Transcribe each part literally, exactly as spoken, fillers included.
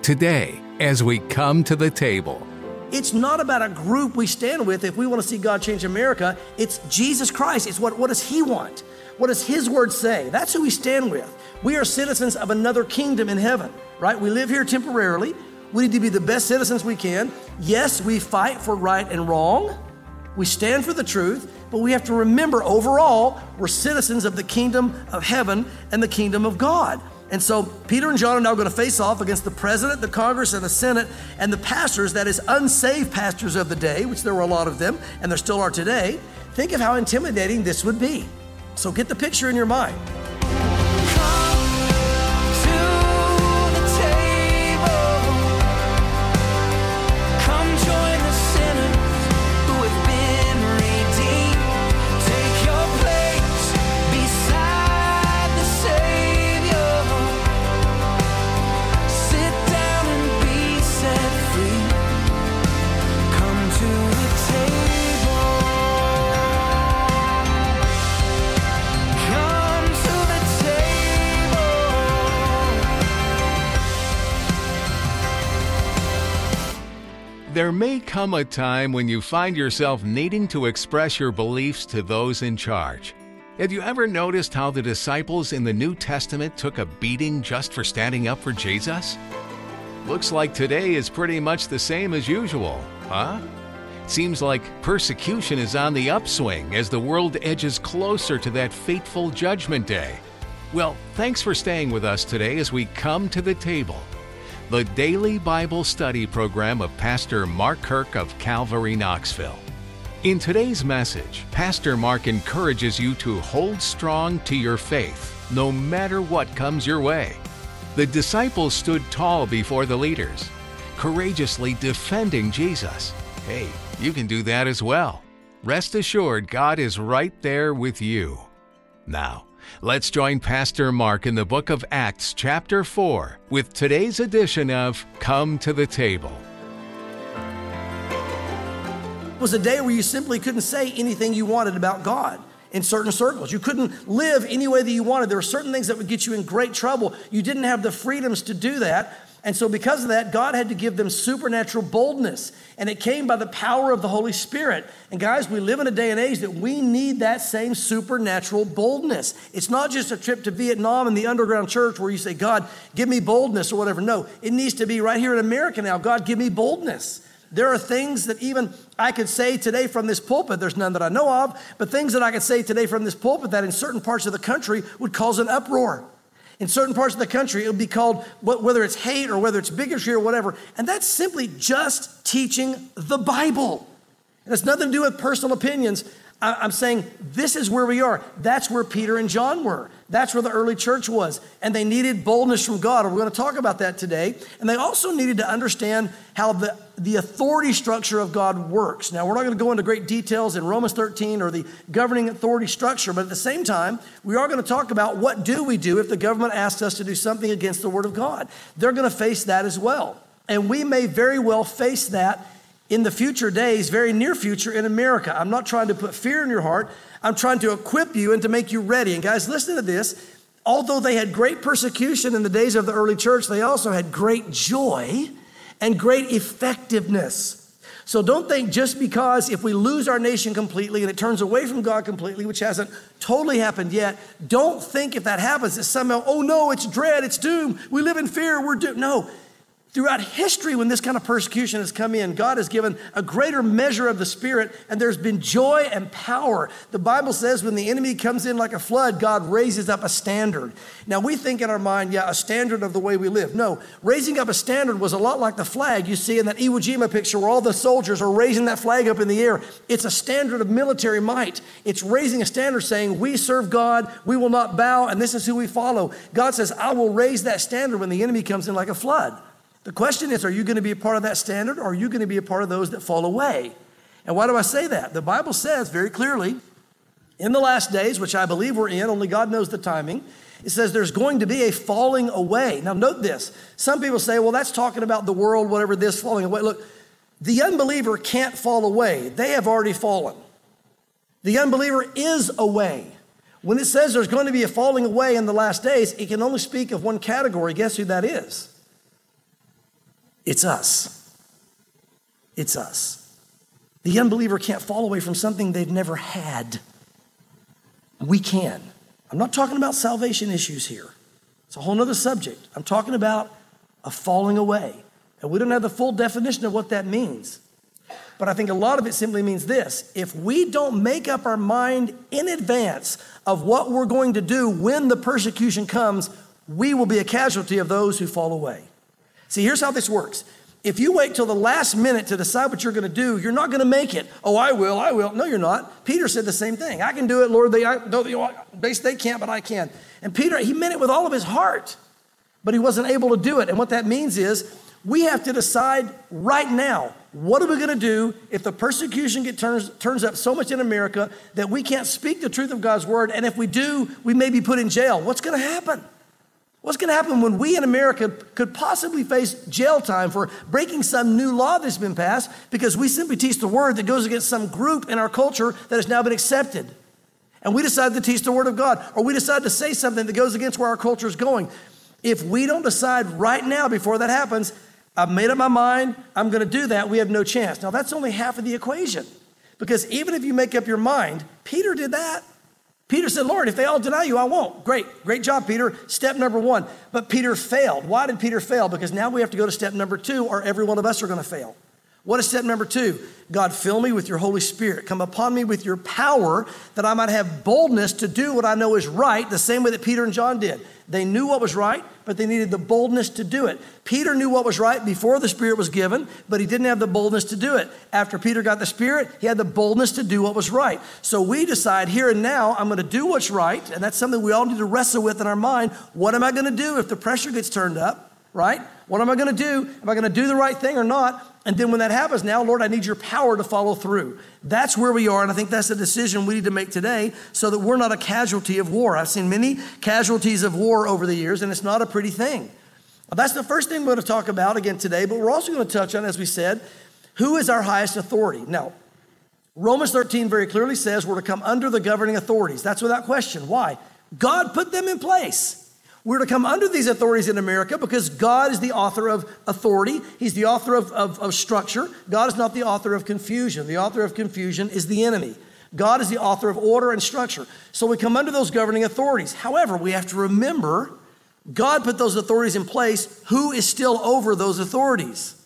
today as we come to the table. It's not about a group we stand with if we want to see God change America. It's Jesus Christ. It's what, what does He want? What does His word say? That's who we stand with. We are citizens of another kingdom in heaven, right? We live here temporarily. We need to be the best citizens we can. Yes, we fight for right and wrong. We stand for the truth, but we have to remember overall, we're citizens of the kingdom of heaven and the kingdom of God. And so Peter and John are now going to face off against the president, the Congress, and the Senate, and the pastors, that is unsaved pastors of the day, which there were a lot of them, and there still are today. Think of how intimidating this would be. So get the picture in your mind. There may come a time when you find yourself needing to express your beliefs to those in charge. Have you ever noticed how the disciples in the New Testament took a beating just for standing up for Jesus? Looks like today is pretty much the same as usual, huh? Seems like persecution is on the upswing as the world edges closer to that fateful judgment day. Well, thanks for staying with us today as we come to the table. The daily Bible study program of Pastor Mark Kirk of Calvary, Knoxville. In today's message, Pastor Mark encourages you to hold strong to your faith, no matter what comes your way. The disciples stood tall before the leaders, courageously defending Jesus. Hey, you can do that as well. Rest assured, God is right there with you. Now, let's join Pastor Mark in the book of Acts chapter four with today's edition of Come to the Table. It was a day where you simply couldn't say anything you wanted about God in certain circles. You couldn't live any way that you wanted. There were certain things that would get you in great trouble. You didn't have the freedoms to do that. And so because of that, God had to give them supernatural boldness. And it came by the power of the Holy Spirit. And guys, we live in a day and age that we need that same supernatural boldness. It's not just a trip to Vietnam in the underground church where you say, God, give me boldness or whatever. No, it needs to be right here in America now. God, give me boldness. There are things that even I could say today from this pulpit, there's none that I know of, but things that I could say today from this pulpit that in certain parts of the country would cause an uproar. In certain parts of the country, it would be called, whether it's hate or whether it's bigotry or whatever. And that's simply just teaching the Bible. It has nothing to do with personal opinions. I'm saying this is where we are. That's where Peter and John were. That's where the early church was. And they needed boldness from God. And we're going to talk about that today. And they also needed to understand how the, the authority structure of God works. Now, we're not going to go into great details in Romans thirteen or the governing authority structure. But at the same time, we are going to talk about what do we do if the government asks us to do something against the Word of God. They're going to face that as well. And we may very well face that in the future days, very near future in America. I'm not trying to put fear in your heart. I'm trying to equip you and to make you ready. And guys, listen to this. Although they had great persecution in the days of the early church, they also had great joy and great effectiveness. So don't think just because if we lose our nation completely and it turns away from God completely, which hasn't totally happened yet, don't think if that happens that somehow, oh no, it's dread, it's doom, we live in fear, we're doomed. No. Throughout history, when this kind of persecution has come in, God has given a greater measure of the Spirit, and there's been joy and power. The Bible says when the enemy comes in like a flood, God raises up a standard. Now, we think in our mind, yeah, a standard of the way we live. No, raising up a standard was a lot like the flag you see in that Iwo Jima picture where all the soldiers are raising that flag up in the air. It's a standard of military might. It's raising a standard saying, we serve God, we will not bow, and this is who we follow. God says, I will raise that standard when the enemy comes in like a flood. The question is, are you going to be a part of that standard, or are you going to be a part of those that fall away? And why do I say that? The Bible says very clearly, in the last days, which I believe we're in, only God knows the timing, it says there's going to be a falling away. Now note this. Some people say, well, that's talking about the world, whatever this, falling away. Look, the unbeliever can't fall away. They have already fallen. The unbeliever is away. When it says there's going to be a falling away in the last days, it can only speak of one category. Guess who that is? It's us. It's us. The unbeliever can't fall away from something they've never had. We can. I'm not talking about salvation issues here. It's a whole other subject. I'm talking about a falling away. And we don't have the full definition of what that means. But I think a lot of it simply means this. If we don't make up our mind in advance of what we're going to do when the persecution comes, we will be a casualty of those who fall away. See, here's how this works. If you wait till the last minute to decide what you're going to do, you're not going to make it. Oh, I will, I will. No, you're not. Peter said the same thing. I can do it, Lord. They, I, they, they can't, but I can. And Peter, he meant it with all of his heart, but he wasn't able to do it. And what that means is we have to decide right now, what are we going to do if the persecution get turns, turns up so much in America that we can't speak the truth of God's word? And if we do, we may be put in jail. What's going to happen? What's going to happen when we in America could possibly face jail time for breaking some new law that's been passed because we simply teach the word that goes against some group in our culture that has now been accepted? And we decide to teach the word of God, or we decide to say something that goes against where our culture is going. If we don't decide right now before that happens, I've made up my mind, I'm going to do that, we have no chance. Now, that's only half of the equation. Because even if you make up your mind, Peter did that. Peter said, Lord, if they all deny you, I won't. Great, great job, Peter. Step number one. But Peter failed. Why did Peter fail? Because now we have to go to step number two, or every one of us are going to fail. What is step number two? God, fill me with your Holy Spirit. Come upon me with your power that I might have boldness to do what I know is right, the same way that Peter and John did. They knew what was right, but they needed the boldness to do it. Peter knew what was right before the Spirit was given, but he didn't have the boldness to do it. After Peter got the Spirit, he had the boldness to do what was right. So we decide here and now, I'm going to do what's right, and that's something we all need to wrestle with in our mind. What am I going to do if the pressure gets turned up, right? What am I going to do? Am I going to do the right thing or not? And then when that happens, now, Lord, I need your power to follow through. That's where we are, and I think that's a decision we need to make today so that we're not a casualty of war. I've seen many casualties of war over the years, and it's not a pretty thing. Well, that's the first thing we're going to talk about again today, but we're also going to touch on, as we said, who is our highest authority? Now, Romans thirteen very clearly says we're to come under the governing authorities. That's without question. Why? God put them in place. We're to come under these authorities in America because God is the author of authority. He's the author of, of, of structure. God is not the author of confusion. The author of confusion is the enemy. God is the author of order and structure. So we come under those governing authorities. However, we have to remember God put those authorities in place. Who is still over those authorities?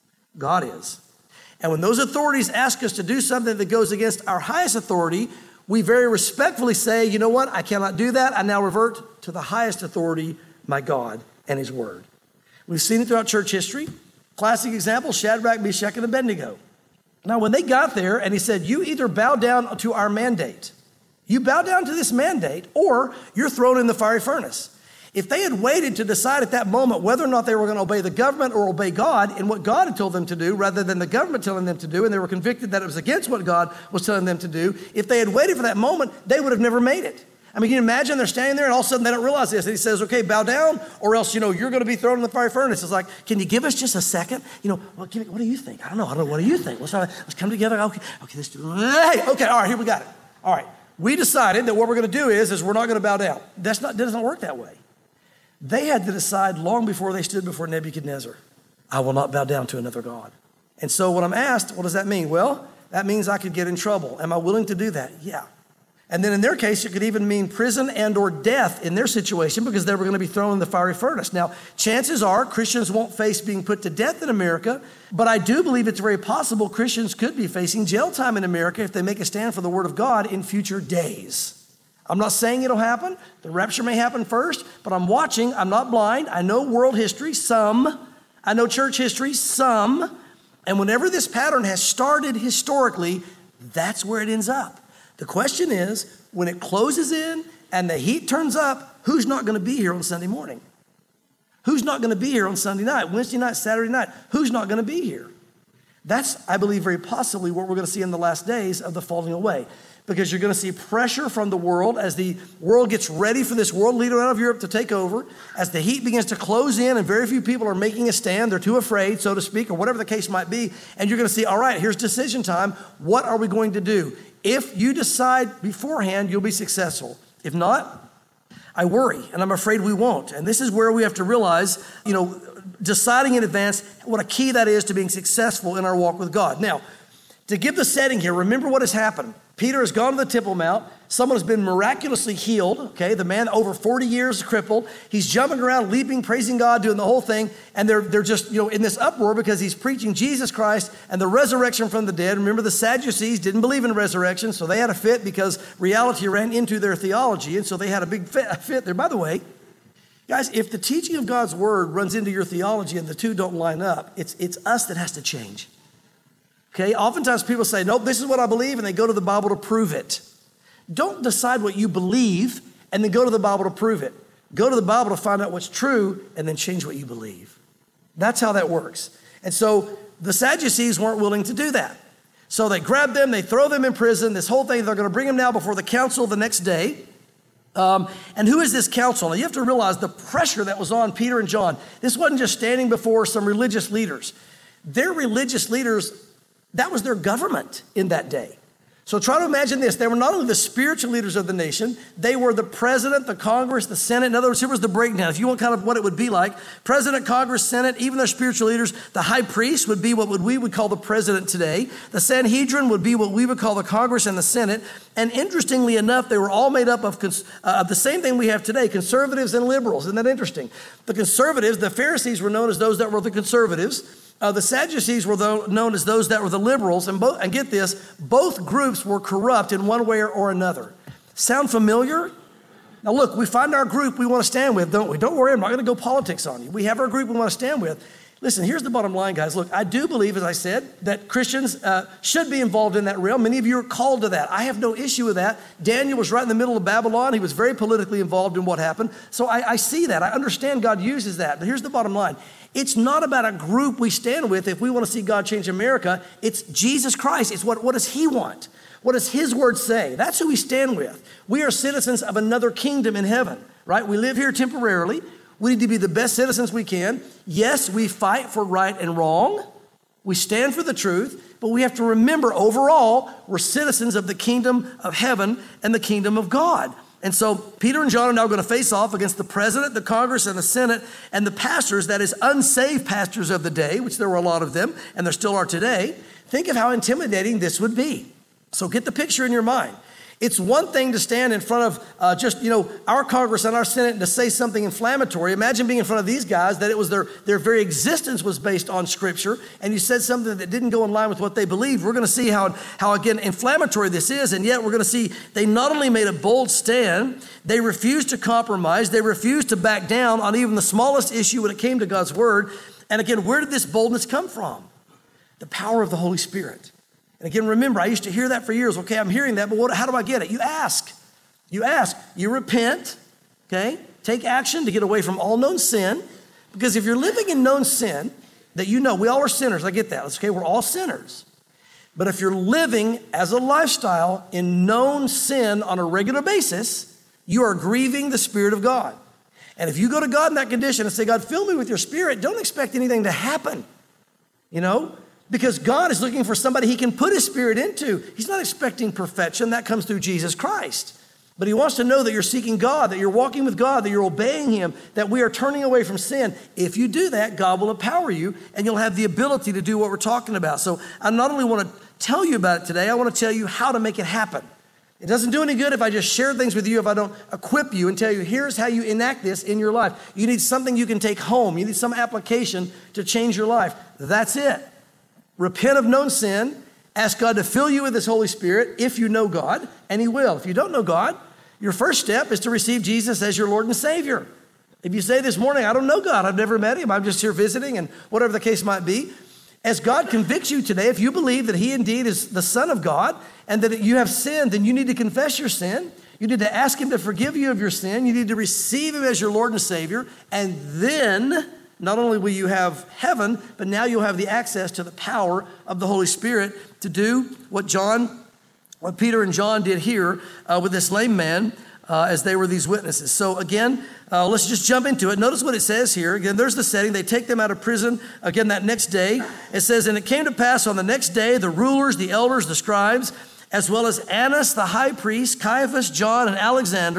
God is. And when those authorities ask us to do something that goes against our highest authority, we very respectfully say, you know what, I cannot do that. I now revert to the highest authority, my God and his word. We've seen it throughout church history. Classic example, Shadrach, Meshach, and Abednego. Now, when they got there and he said, you either bow down to our mandate, you bow down to this mandate, or you're thrown in the fiery furnace. If they had waited to decide at that moment whether or not they were going to obey the government or obey God in what God had told them to do, rather than the government telling them to do, and they were convicted that it was against what God was telling them to do, if they had waited for that moment, they would have never made it. I mean, can you imagine they're standing there and all of a sudden they don't realize this. And he says, okay, bow down or else, you know, you're going to be thrown in the fiery furnace. It's like, can you give us just a second? You know, well, give me, what do you think? I don't know. I don't know. What do you think? Let's, let's come together. Okay, okay, let's do it. Hey, okay, all right, here we got it. All right. We decided that what we're going to do is, is we're not going to bow down. That's not, that doesn't work that way. They had to decide long before they stood before Nebuchadnezzar, I will not bow down to another God. And so when I'm asked, what does that mean? Well, that means I could get in trouble. Am I willing to do that? Yeah. And then in their case, it could even mean prison and or death in their situation because they were going to be thrown in the fiery furnace. Now, chances are Christians won't face being put to death in America, but I do believe it's very possible Christians could be facing jail time in America if they make a stand for the word of God in future days. I'm not saying it'll happen. The rapture may happen first, but I'm watching. I'm not blind. I know world history, some. I know church history, some. And whenever this pattern has started historically, that's where it ends up. The question is, when it closes in and the heat turns up, who's not going to be here on Sunday morning? Who's not going to be here on Sunday night, Wednesday night, Saturday night? Who's not going to be here? That's, I believe, very possibly what we're going to see in the last days of the falling away. Because you're going to see pressure from the world as the world gets ready for this world leader out of Europe to take over. As the heat begins to close in and very few people are making a stand, they're too afraid, so to speak, or whatever the case might be. And you're going to see, all right, here's decision time. What are we going to do? If you decide beforehand, you'll be successful. If not, I worry, and I'm afraid we won't. And this is where we have to realize, you know, deciding in advance what a key that is to being successful in our walk with God. Now, to give the setting here, remember what has happened. Peter has gone to the Temple Mount. Someone has been miraculously healed, okay? The man over forty years crippled. He's jumping around, leaping, praising God, doing the whole thing. And they're, they're just, you know, in this uproar because he's preaching Jesus Christ and the resurrection from the dead. Remember, the Sadducees didn't believe in resurrection, so they had a fit because reality ran into their theology. And so they had a big fit, a fit there. By the way, guys, if the teaching of God's word runs into your theology and the two don't line up, it's, it's us that has to change. Okay, oftentimes people say, nope, this is what I believe, and they go to the Bible to prove it. Don't decide what you believe and then go to the Bible to prove it. Go to the Bible to find out what's true and then change what you believe. That's how that works. And so the Sadducees weren't willing to do that. So they grab them, they throw them in prison, this whole thing, they're going to bring them now before the council the next day. Um, and who is this council? Now you have to realize the pressure that was on Peter and John. This wasn't just standing before some religious leaders. Their religious leaders, that was their government in that day. So try to imagine this. They were not only the spiritual leaders of the nation, they were the president, the Congress, the Senate. In other words, here was the breakdown. If you want kind of what it would be like, president, Congress, Senate, even their spiritual leaders, the high priest would be what we would call the president today. The Sanhedrin would be what we would call the Congress and the Senate. And interestingly enough, they were all made up of uh, the same thing we have today, conservatives and liberals. Isn't that interesting? The conservatives, the Pharisees were known as those that were the conservatives. Uh, the Sadducees were though, known as those that were the liberals, and, both, and get this, both groups were corrupt in one way or, or another. Sound familiar? Now look, we find our group we want to stand with, don't we? Don't worry, I'm not going to go politics on you. We have our group we want to stand with. Listen, here's the bottom line, guys. Look, I do believe, as I said, that Christians uh, should be involved in that realm. Many of you are called to that. I have no issue with that. Daniel was right in the middle of Babylon. He was very politically involved in what happened. So I, I see that. I understand God uses that. But here's the bottom line. It's not about a group we stand with if we want to see God change America. It's Jesus Christ. It's what, what does he want? What does his word say? That's who we stand with. We are citizens of another kingdom in heaven, right? We live here temporarily. We need to be the best citizens we can. Yes, we fight for right and wrong. We stand for the truth, but we have to remember overall, we're citizens of the kingdom of heaven and the kingdom of God. And so Peter and John are now going to face off against the president, the Congress, and the Senate, and the pastors, that is unsaved pastors of the day, which there were a lot of them, and there still are today. Think of how intimidating this would be. So get the picture in your mind. It's one thing to stand in front of uh, just, you know, our Congress and our Senate and to say something inflammatory. Imagine being in front of these guys that it was their, their very existence was based on Scripture, and you said something that didn't go in line with what they believed. We're going to see how, how, again, inflammatory this is, and yet we're going to see they not only made a bold stand, they refused to compromise, they refused to back down on even the smallest issue when it came to God's Word. And again, where did this boldness come from? The power of the Holy Spirit. And again, remember, I used to hear that for years. Okay, I'm hearing that, but what, how do I get it? You ask. You ask. You repent, okay? Take action to get away from all known sin. Because if you're living in known sin, that you know, we all are sinners. I get that. It's okay, we're all sinners. But if you're living as a lifestyle in known sin on a regular basis, you are grieving the Spirit of God. And if you go to God in that condition and say, God, fill me with your Spirit, don't expect anything to happen, you know? Because God is looking for somebody he can put his Spirit into. He's not expecting perfection. That comes through Jesus Christ. But he wants to know that you're seeking God, that you're walking with God, that you're obeying him, that we are turning away from sin. If you do that, God will empower you, and you'll have the ability to do what we're talking about. So I not only want to tell you about it today, I want to tell you how to make it happen. It doesn't do any good if I just share things with you, if I don't equip you and tell you, here's how you enact this in your life. You need something you can take home. You need some application to change your life. That's it. Repent of known sin, ask God to fill you with his Holy Spirit if you know God, and he will. If you don't know God, your first step is to receive Jesus as your Lord and Savior. If you say this morning, I don't know God, I've never met him, I'm just here visiting, and whatever the case might be, as God convicts you today, if you believe that he indeed is the Son of God and that you have sinned, then you need to confess your sin. You need to ask him to forgive you of your sin. You need to receive him as your Lord and Savior, and then not only will you have heaven, but now you'll have the access to the power of the Holy Spirit to do what John, what Peter and John did here uh, with this lame man uh, as they were these witnesses. So again, uh, let's just jump into it. Notice what it says here. Again, there's the setting. They take them out of prison. Again, that next day, it says, and it came to pass on the next day, the rulers, the elders, the scribes, as well as Annas, the high priest, Caiaphas, John, and Alexander,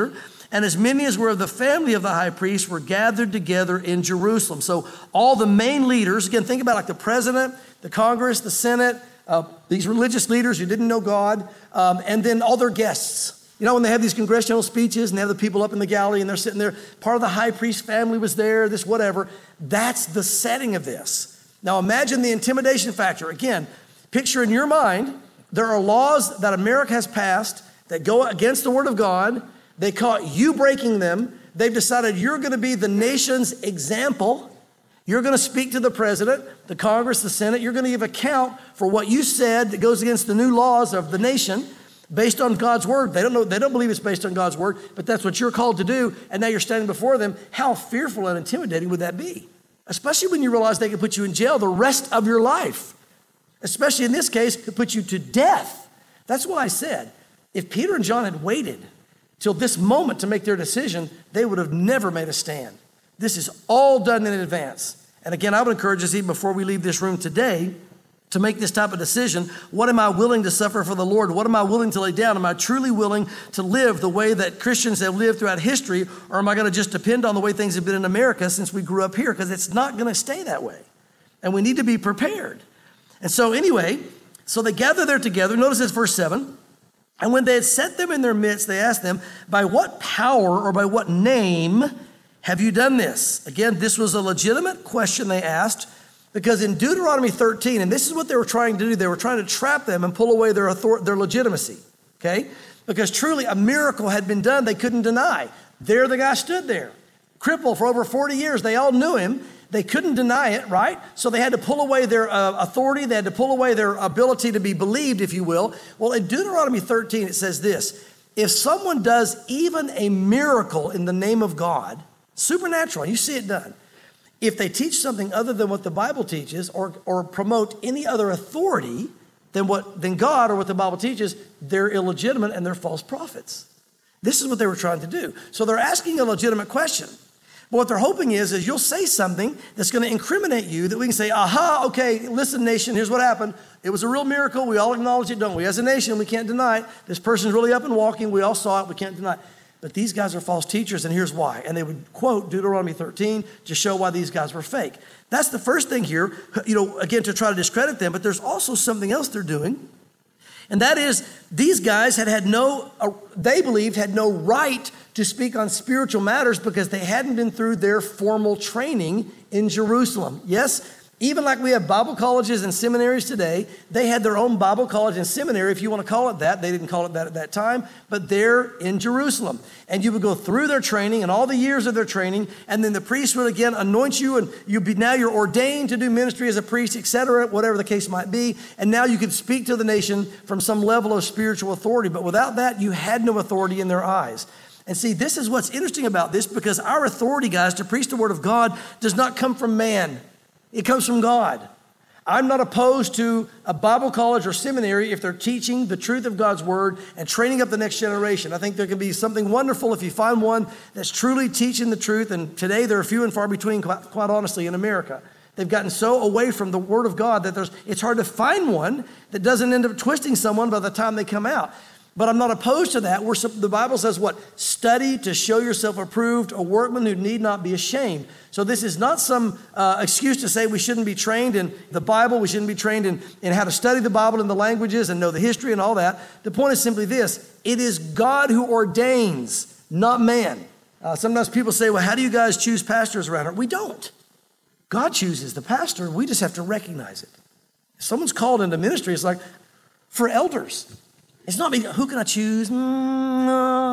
And as many as were of the family of the high priest were gathered together in Jerusalem. So all the main leaders, again, think about like the president, the Congress, the Senate, uh, these religious leaders who didn't know God, um, and then all their guests. You know, when they have these congressional speeches and they have the people up in the gallery and they're sitting there, part of the high priest family was there, this whatever. That's the setting of this. Now imagine the intimidation factor. Again, picture in your mind, there are laws that America has passed that go against the word of God. They caught you breaking them. They've decided you're going to be the nation's example. You're going to speak to the president, the Congress, the Senate. You're going to give account for what you said that goes against the new laws of the nation based on God's word. They don't know, they don't believe it's based on God's word, but that's what you're called to do. And now you're standing before them. How fearful and intimidating would that be? Especially when you realize they could put you in jail the rest of your life. Especially in this case, could put you to death. That's why I said, if Peter and John had waited till this moment to make their decision, they would have never made a stand. This is all done in advance. And again, I would encourage us even before we leave this room today to make this type of decision. What am I willing to suffer for the Lord? What am I willing to lay down? Am I truly willing to live the way that Christians have lived throughout history? Or am I going to just depend on the way things have been in America since we grew up here? Because it's not going to stay that way. And we need to be prepared. And so anyway, so they gather there together. Notice this, verse seven. And when they had set them in their midst, they asked them, by what power or by what name have you done this? Again, this was a legitimate question they asked, because in Deuteronomy thirteen, and this is what they were trying to do, they were trying to trap them and pull away their authority, their legitimacy, okay? Because truly a miracle had been done they couldn't deny. There the guy stood there, crippled for over forty years. They all knew him. They couldn't deny it, right? So they had to pull away their uh, authority. They had to pull away their ability to be believed, if you will. Well, in Deuteronomy thirteen, it says this: if someone does even a miracle in the name of God, supernatural, you see it done, if they teach something other than what the Bible teaches or, or promote any other authority than what than God or what the Bible teaches, they're illegitimate and they're false prophets. This is what they were trying to do. So they're asking a legitimate question. But what they're hoping is, is you'll say something that's going to incriminate you, that we can say, aha, okay, listen, nation, here's what happened. It was a real miracle. We all acknowledge it, don't we? As a nation, we can't deny it. This person's really up and walking. We all saw it. We can't deny it. But these guys are false teachers, and here's why. And they would quote Deuteronomy thirteen to show why these guys were fake. That's the first thing here, you know, again, to try to discredit them. But there's also something else they're doing. And that is, these guys had had no, uh, they believed had no right to speak on spiritual matters because they hadn't been through their formal training in Jerusalem. Yes, even like we have Bible colleges and seminaries today, they had their own Bible college and seminary, if you want to call it that. They didn't call it that at that time, but they're in Jerusalem. And you would go through their training and all the years of their training, and then the priest would again anoint you, and you'd be, now you're ordained to do ministry as a priest, et cetera, whatever the case might be. And now you could speak to the nation from some level of spiritual authority. But without that, you had no authority in their eyes. And see, this is what's interesting about this, because our authority, guys, to preach the word of God does not come from man. It comes from God. I'm not opposed to a Bible college or seminary if they're teaching the truth of God's word and training up the next generation. I think there can be something wonderful if you find one that's truly teaching the truth. And today there are few and far between, quite, quite honestly, in America. They've gotten so away from the word of God that there's, it's hard to find one that doesn't end up twisting someone by the time they come out. But I'm not opposed to that. We're, the Bible says what? Study to show yourself approved, a workman who need not be ashamed. So this is not some uh, excuse to say we shouldn't be trained in the Bible. We shouldn't be trained in, in how to study the Bible and the languages and know the history and all that. The point is simply this. It is God who ordains, not man. Uh, sometimes people say, well, how do you guys choose pastors around here? We don't. God chooses the pastor. We just have to recognize it. If someone's called into ministry, it's like for elders. It's not me, who can I choose? Mm,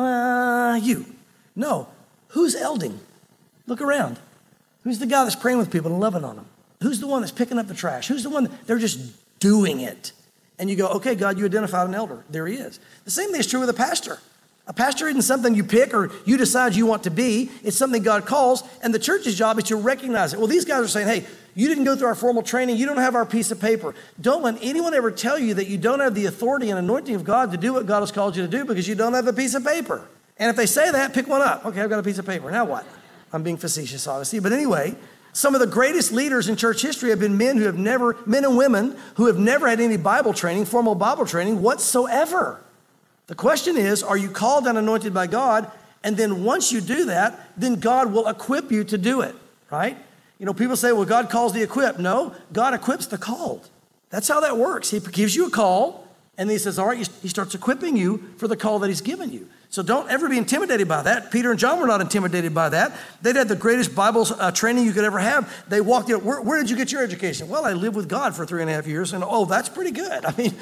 uh, you. No. Who's elding? Look around. Who's the guy that's praying with people and loving on them? Who's the one that's picking up the trash? Who's the one that they're just doing it? And you go, okay, God, you identified an elder. There he is. The same thing is true with a pastor. A pastor isn't something you pick or you decide you want to be. It's something God calls, and the church's job is to recognize it. Well, these guys are saying, hey, you didn't go through our formal training. You don't have our piece of paper. Don't let anyone ever tell you that you don't have the authority and anointing of God to do what God has called you to do because you don't have a piece of paper. And if they say that, pick one up. Okay, I've got a piece of paper. Now what? I'm being facetious, obviously. But anyway, some of the greatest leaders in church history have been men who have never, men and women who have never had any Bible training, formal Bible training whatsoever. The question is, are you called and anointed by God? And then once you do that, then God will equip you to do it, right? You know, people say, well, God calls the equipped. No, God equips the called. That's how that works. He gives you a call, and then he says, all right, he starts equipping you for the call that he's given you. So don't ever be intimidated by that. Peter and John were not intimidated by that. They'd had the greatest Bible uh, training you could ever have. They walked in, where, where did you get your education? Well, I lived with God for three and a half years, and oh, that's pretty good. I mean,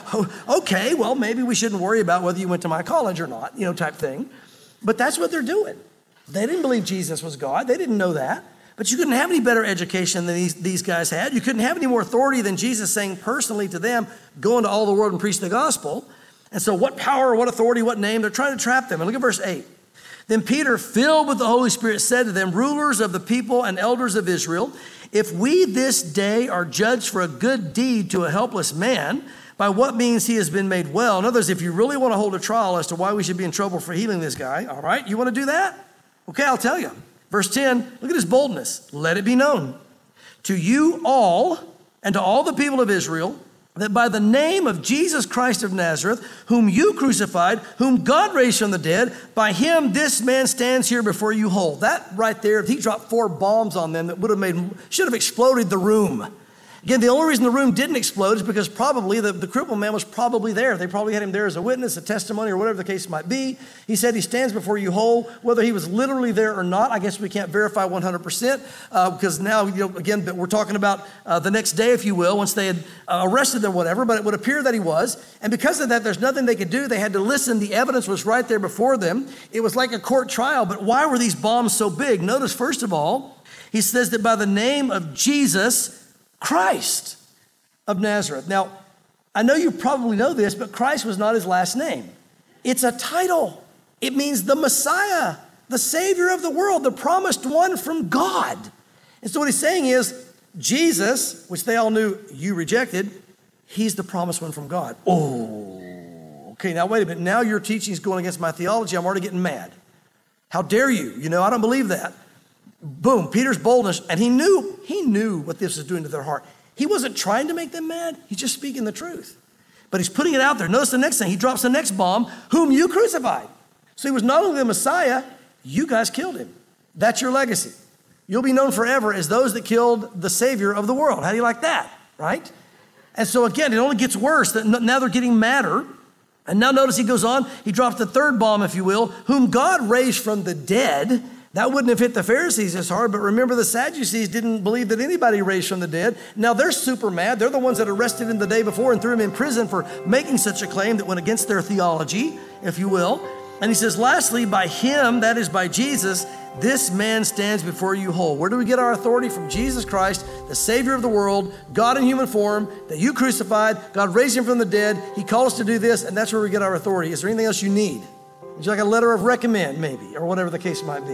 okay, well, maybe we shouldn't worry about whether you went to my college or not, you know, type thing. But that's what they're doing. They didn't believe Jesus was God. They didn't know that. But you couldn't have any better education than these, these guys had. You couldn't have any more authority than Jesus saying personally to them, go into all the world and preach the gospel. And so what power, what authority, what name? They're trying to trap them. And look at verse eight. Then Peter, filled with the Holy Spirit, said to them, rulers of the people and elders of Israel, if we this day are judged for a good deed to a helpless man, by what means he has been made well. In other words, if you really want to hold a trial as to why we should be in trouble for healing this guy, all right, you want to do that? Okay, I'll tell you. Verse ten, look at his boldness. Let it be known to you all and to all the people of Israel that by the name of Jesus Christ of Nazareth, whom you crucified, whom God raised from the dead, by him this man stands here before you whole. That right there, if he dropped four bombs on them that would have made, should have exploded the room. Again, the only reason the room didn't explode is because probably the, the crippled man was probably there. They probably had him there as a witness, a testimony, or whatever the case might be. He said he stands before you whole. Whether he was literally there or not, I guess we can't verify one hundred percent uh, because now, you know, again, we're talking about uh, the next day, if you will, once they had uh, arrested them, whatever, but it would appear that he was. And because of that, there's nothing they could do. They had to listen. The evidence was right there before them. It was like a court trial, but why were these bombs so big? Notice, first of all, he says that by the name of Jesus Christ of Nazareth. Now, I know you probably know this, but Christ was not his last name. It's a title. It means the Messiah, the Savior of the world, the promised one from God. And so what he's saying is, Jesus, which they all knew you rejected, he's the promised one from God. Oh, okay, now wait a minute. Now your teaching is going against my theology. I'm already getting mad. How dare you? You know, I don't believe that. Boom, Peter's boldness, and he knew, he knew what this was doing to their heart. He wasn't trying to make them mad. He's just speaking the truth. But he's putting it out there. Notice the next thing. He drops the next bomb, whom you crucified. So he was not only the Messiah, you guys killed him. That's your legacy. You'll be known forever as those that killed the Savior of the world. How do you like that, right? And so again, it only gets worse. Now they're getting madder. And now notice he goes on. He drops the third bomb, if you will, whom God raised from the dead. That wouldn't have hit the Pharisees as hard, but remember the Sadducees didn't believe that anybody raised from the dead. Now they're super mad. They're the ones that arrested him the day before and threw him in prison for making such a claim that went against their theology, if you will. And he says, lastly, by him, that is by Jesus, this man stands before you whole. Where do we get our authority? From Jesus Christ, the Savior of the world, God in human form, that you crucified. God raised him from the dead. He called us to do this, and that's where we get our authority. Is there anything else you need? Would you like a letter of recommend, maybe, or whatever the case might be?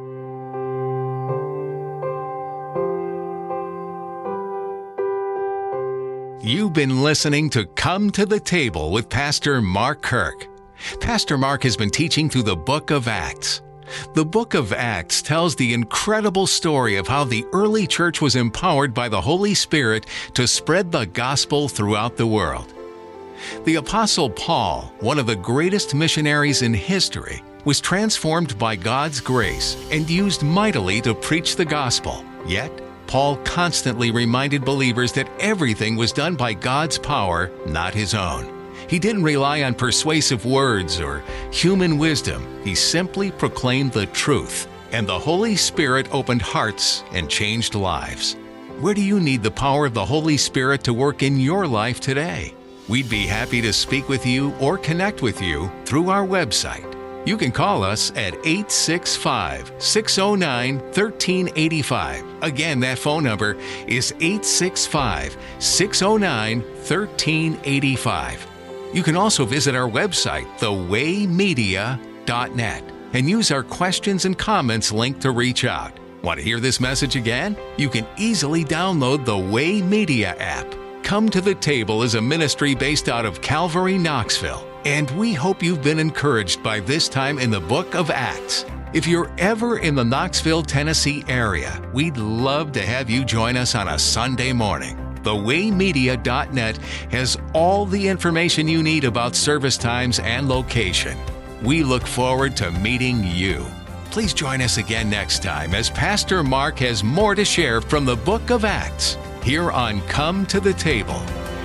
You've been listening to Come to the Table with Pastor Mark Kirk. Pastor Mark has been teaching through the book of Acts. The book of Acts tells the incredible story of how the early church was empowered by the Holy Spirit to spread the gospel throughout the world. The Apostle Paul, one of the greatest missionaries in history, was transformed by God's grace and used mightily to preach the gospel. Yet, Paul constantly reminded believers that everything was done by God's power, not his own. He didn't rely on persuasive words or human wisdom. He simply proclaimed the truth, and the Holy Spirit opened hearts and changed lives. Where do you need the power of the Holy Spirit to work in your life today? We'd be happy to speak with you or connect with you through our website. You can call us at eight six five, six zero nine, one three eight five. Again, that phone number is eight six five, six zero nine, one three eight five. You can also visit our website, the way media dot net, and use our questions and comments link to reach out. Want to hear this message again? You can easily download the Way Media app. Come to the Table is a ministry based out of Calvary, Knoxville. And we hope you've been encouraged by this time in the book of Acts. If you're ever in the Knoxville, Tennessee area, we'd love to have you join us on a Sunday morning. the way media dot net has all the information you need about service times and location. We look forward to meeting you. Please join us again next time as Pastor Mark has more to share from the book of Acts here on Come to the Table.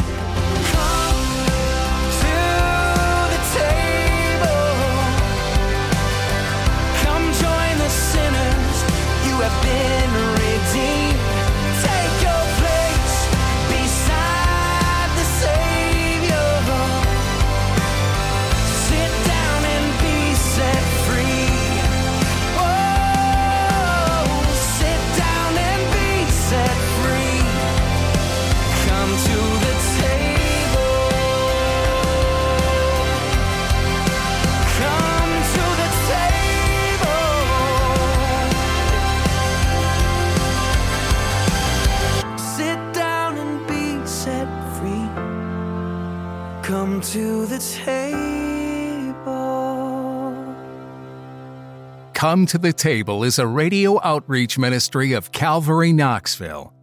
Come to the table. Come to the Table is a radio outreach ministry of Calvary Knoxville.